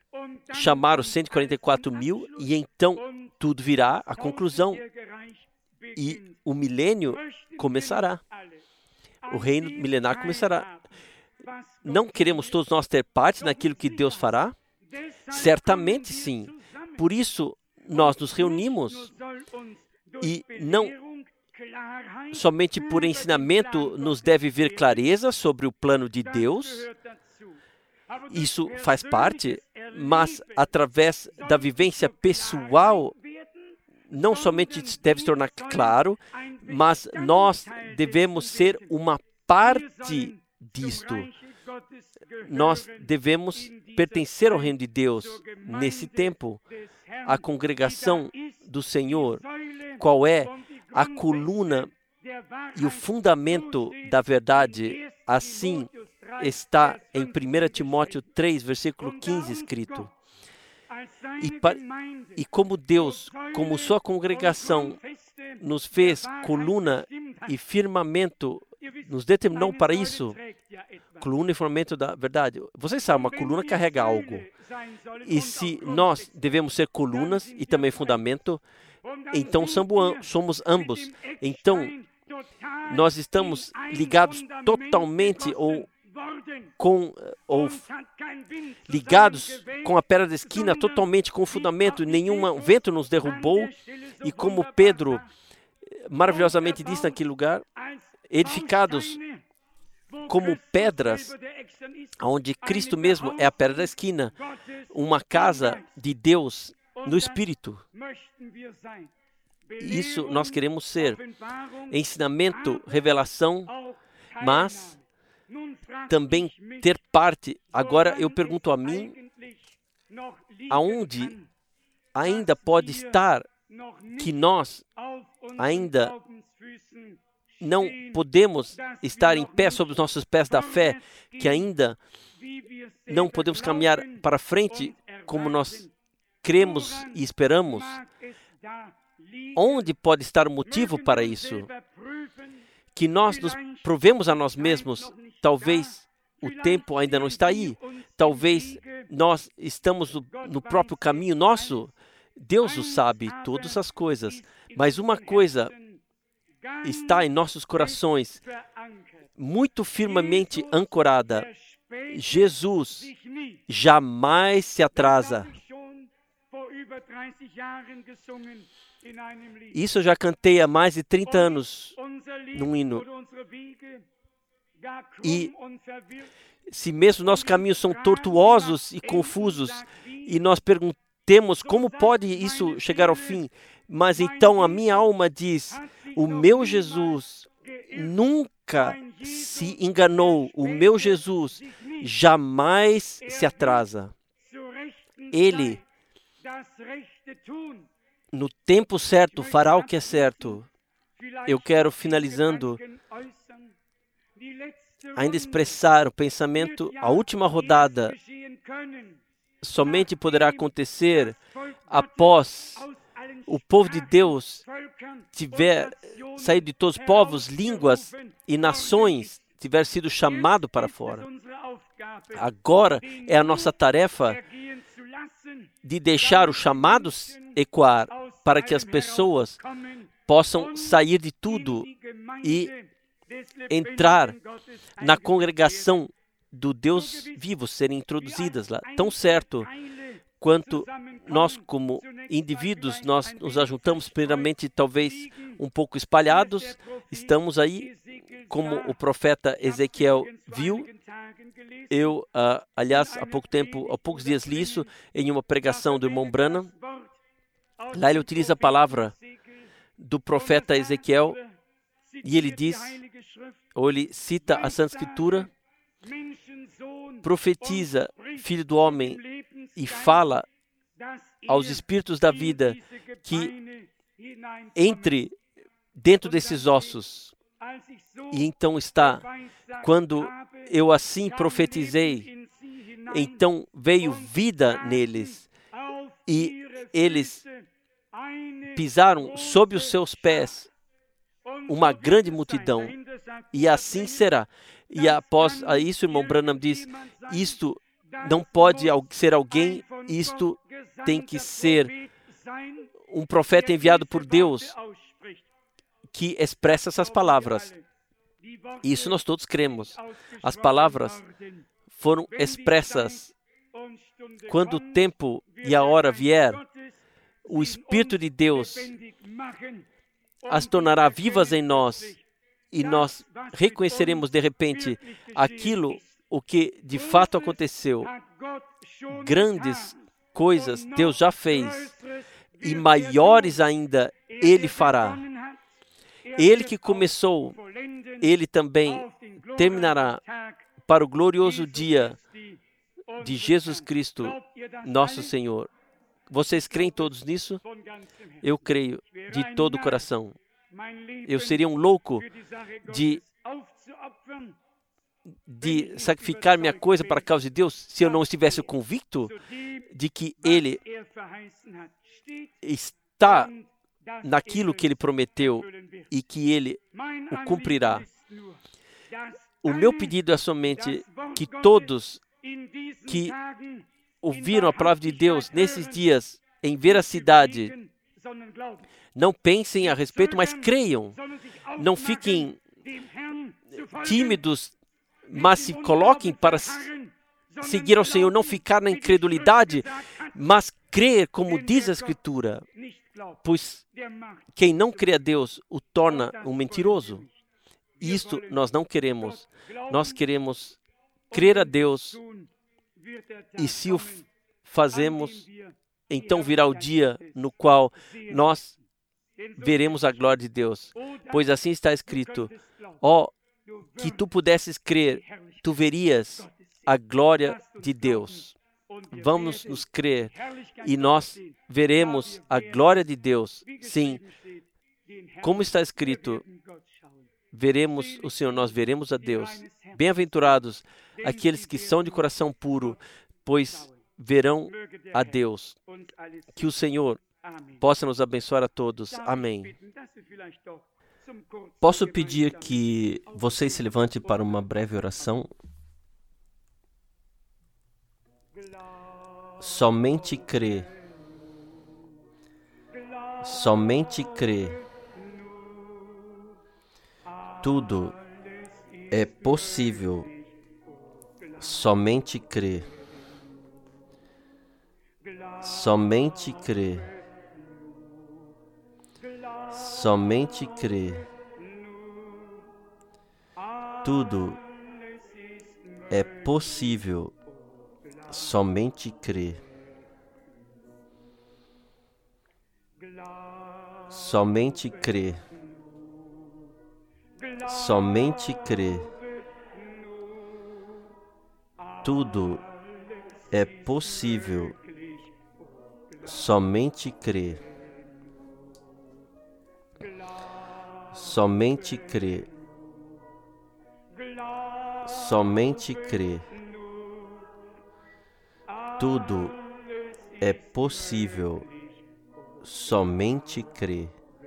chamar os cento e quarenta e quatro mil e então tudo virá à conclusão. e o milênio começará. O reino milenar começará. Não queremos todos nós ter parte naquilo que Deus fará? Certamente sim. Por isso, nós nos reunimos e não somente por ensinamento nos deve vir clareza sobre o plano de Deus. Isso faz parte, mas através da vivência pessoal, não somente deve se tornar claro, mas nós devemos ser uma parte disto. Nós devemos pertencer ao reino de Deus nesse tempo. A congregação do Senhor, qual é a coluna e o fundamento da verdade, assim está em primeira Timóteo três, versículo quinze, escrito. E, pa, e como Deus, como sua congregação, nos fez coluna e firmamento, nos determinou para isso, coluna e firmamento da verdade. Vocês sabem, uma coluna carrega algo. E se nós devemos ser colunas e também fundamento, então somos ambos. Então, nós estamos ligados totalmente ou com ou ligados com a pedra da esquina, totalmente com o fundamento. Nenhum vento nos derrubou. E como Pedro maravilhosamente disse naquele lugar, edificados como pedras, onde Cristo mesmo é a pedra da esquina, uma casa de Deus no Espírito. Isso nós queremos ser. Ensinamento, revelação, mas também ter parte. Agora eu pergunto a mim, aonde ainda pode estar que nós ainda não podemos estar em pé sobre os nossos pés da fé, que ainda não podemos caminhar para frente como nós cremos e esperamos? Onde pode estar o motivo para isso? Que nós nos provemos a nós mesmos. Talvez o tempo ainda não está aí. Talvez nós estamos no, no próprio caminho nosso. Deus o sabe, todas as coisas. Mas uma coisa está em nossos corações, muito firmemente ancorada. Jesus jamais se atrasa. Isso eu já cantei há mais de trinta anos num hino. E se mesmo nossos caminhos são tortuosos e confusos, e nós perguntemos como pode isso chegar ao fim, mas então a minha alma diz, o meu Jesus nunca se enganou, o meu Jesus jamais se atrasa. Ele, no tempo certo, fará o que é certo. Eu quero, finalizando, ainda expressar o pensamento, a última rodada somente poderá acontecer após o povo de Deus tiver saído de todos os povos, línguas e nações, tiver sido chamado para fora. Agora é a nossa tarefa de deixar os chamados ecoar para que as pessoas possam sair de tudo e entrar na congregação do Deus vivo, serem introduzidas lá. Tão certo quanto nós, como indivíduos, nós nos ajuntamos primeiramente, talvez um pouco espalhados, estamos aí, como o profeta Ezequiel viu. Eu, uh, aliás, há pouco tempo, há poucos dias li isso em uma pregação do irmão Branham. Lá ele utiliza a palavra do profeta Ezequiel e ele diz, ou ele cita a Santa Escritura, profetiza, filho do homem, e fala aos espíritos da vida que entre dentro desses ossos. E então está, quando eu assim profetizei, então veio vida neles e eles pisaram sob os seus pés uma grande multidão, e assim será. E após isso, o irmão Branham diz, isto não pode ser alguém, isto tem que ser um profeta enviado por Deus. que expressa essas palavras. Isso nós todos cremos. As palavras foram expressas. Quando o tempo e a hora vier, o Espírito de Deus as tornará vivas em nós e nós reconheceremos de repente aquilo o que de fato aconteceu. Grandes coisas Deus já fez e maiores ainda Ele fará. Ele que começou, Ele também terminará para o glorioso dia de Jesus Cristo, nosso Senhor. Vocês creem todos nisso? Eu creio de todo o coração. Eu seria um louco de, de sacrificar minha coisa para a causa de Deus se eu não estivesse convicto de que Ele está naquilo que Ele prometeu e que Ele o cumprirá. O meu pedido é somente que todos que ouviram a palavra de Deus nesses dias em veracidade não pensem a respeito, mas creiam. Não fiquem tímidos, mas se coloquem para seguir ao Senhor, não ficar na incredulidade, mas crer como diz a Escritura, pois quem não crê a Deus o torna um mentiroso. Isto nós não queremos. Nós queremos crer a Deus e se o fazemos, então virá o dia no qual nós veremos a glória de Deus. Pois assim está escrito, ó, oh, que tu pudesses crer, tu verias a glória de Deus. Vamos nos crer e nós veremos a glória de Deus. Sim, como está escrito, veremos o Senhor, nós veremos a Deus. Bem-aventurados aqueles que são de coração puro, pois verão a Deus. Que o Senhor possa nos abençoar a todos. Amém. Posso pedir que vocês se levantem para uma breve oração? Somente crê. Somente crê. Tudo é possível. Somente crê. Somente crê. Somente crê. Tudo é possível. Somente crê. Somente crê. Somente crê. Tudo é possível. Somente crê. Somente crê. Somente crê. Tudo é possível. Somente crê.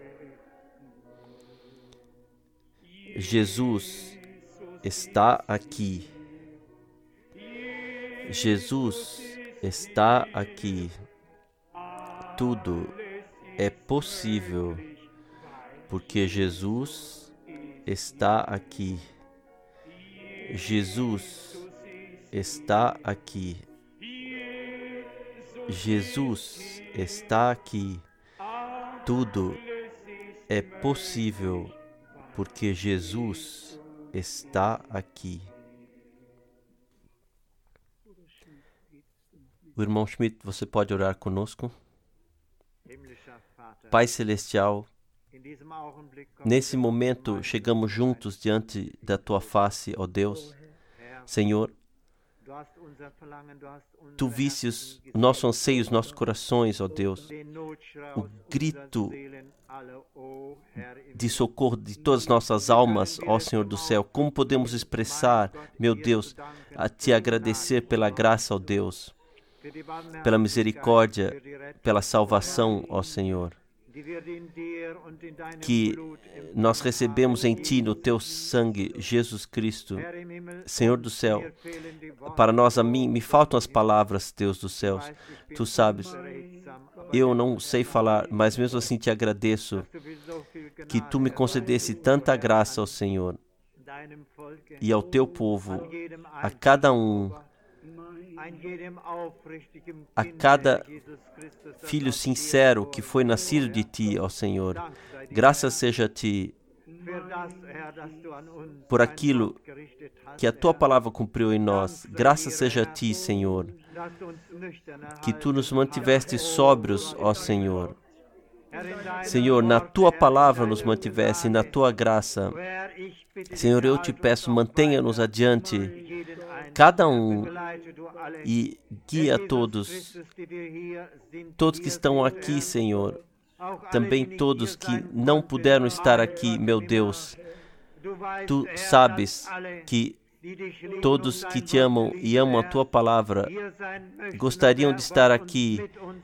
Jesus está aqui. Jesus está aqui. Tudo é possível, porque Jesus está aqui. Jesus está aqui. Jesus está aqui. Tudo é possível, porque Jesus está aqui. O irmão Schmidt, você pode orar conosco? Pai Celestial, nesse momento chegamos juntos diante da Tua face, ó Deus. Senhor, Tu viste os nossos anseios, nossos corações, ó Deus. O grito de socorro de todas as nossas almas, ó Senhor do céu. Como podemos expressar, meu Deus, a Te agradecer pela graça, ó Deus, pela misericórdia, pela salvação, ó Senhor, que nós recebemos em Ti, no Teu sangue, Jesus Cristo. Senhor do céu, para nós, a mim, me faltam as palavras, Deus dos céus. Tu sabes, eu não sei falar, mas mesmo assim Te agradeço, que tu me concedesse tanta graça, ó Senhor, e ao teu povo, a cada um, a cada filho sincero que foi nascido de ti, ó Senhor. Graças seja a ti por aquilo que a tua palavra cumpriu em nós. Graças seja a ti, Senhor, que tu nos mantiveste sóbrios, ó Senhor. Senhor, na tua palavra nos mantivesse, na tua graça. Senhor, eu te peço, mantenha-nos adiante, cada um, e guia todos, todos que estão aqui, Senhor, também todos que não puderam estar aqui, meu Deus. Tu sabes que todos que te amam e amam a tua palavra gostariam de estar aqui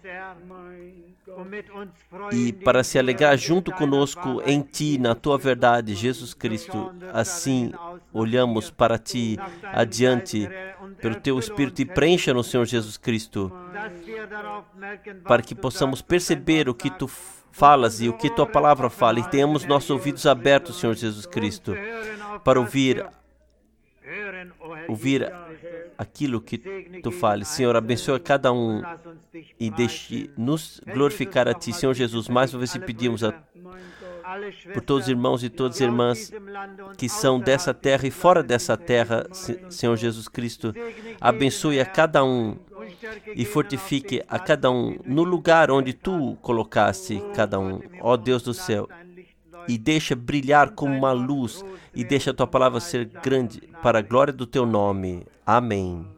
e para se alegrar junto conosco em ti, na tua verdade, Jesus Cristo. Assim, olhamos para ti adiante pelo teu Espírito e preencha-nos, Senhor Jesus Cristo, para que possamos perceber o que tu falas e o que tua palavra fala, e tenhamos nossos ouvidos abertos, Senhor Jesus Cristo, para ouvir ouvir aquilo que tu fales. Senhor, abençoa cada um e deixe-nos glorificar a ti, Senhor Jesus. Mais uma vez te pedimos a, por todos os irmãos e todas as irmãs que são dessa terra e fora dessa terra, Senhor Jesus Cristo. Abençoe a cada um e fortifique a cada um no lugar onde tu colocaste cada um, ó Deus do céu. E deixa brilhar como uma luz, e deixa a tua palavra ser grande para a glória do teu nome. Amém.